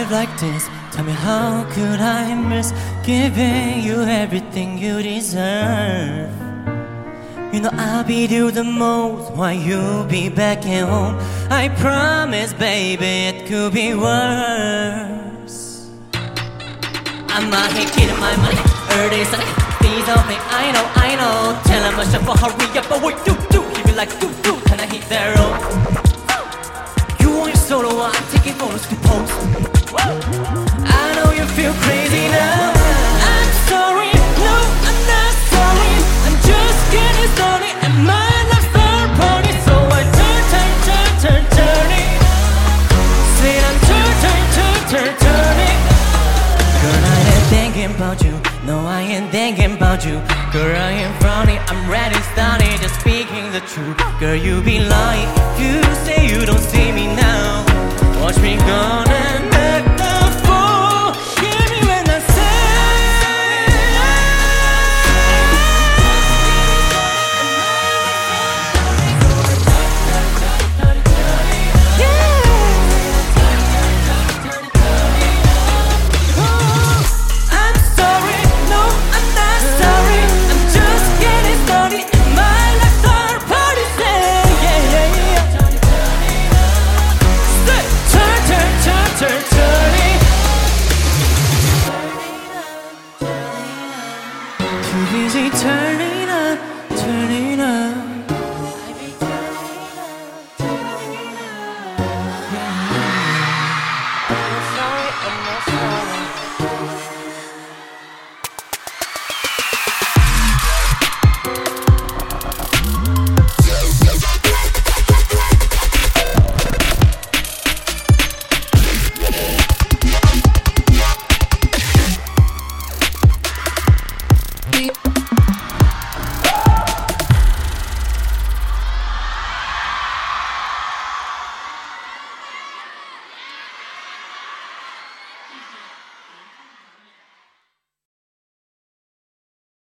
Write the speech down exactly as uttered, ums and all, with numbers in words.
life like this? Tell me how could I miss giving you everything you deserve? You know I'll be do the most while you'll be back at home. I promise baby it could be worse. I'm not here kidding my money. Early Sunday, these all things I know, I know. Tell him I shuffle, hurry up, but what you do? Keep it like do do, can I hit that road? You want your solo, I'm taking photos to post. I know you feel crazy now. I'm sorry, no, I'm not sorry. I'm just getting started and my life's our party. So I turn, turn, turn, turn, turning. Say I'm turn, turn, turn, turn, turning. Girl, I ain't thinking about you. No, I ain't thinking about you. Girl, I ain't frowning. I'm ready, starting, just speaking the truth. Girl, you be lying if you say you don't see me now. Watch me go now.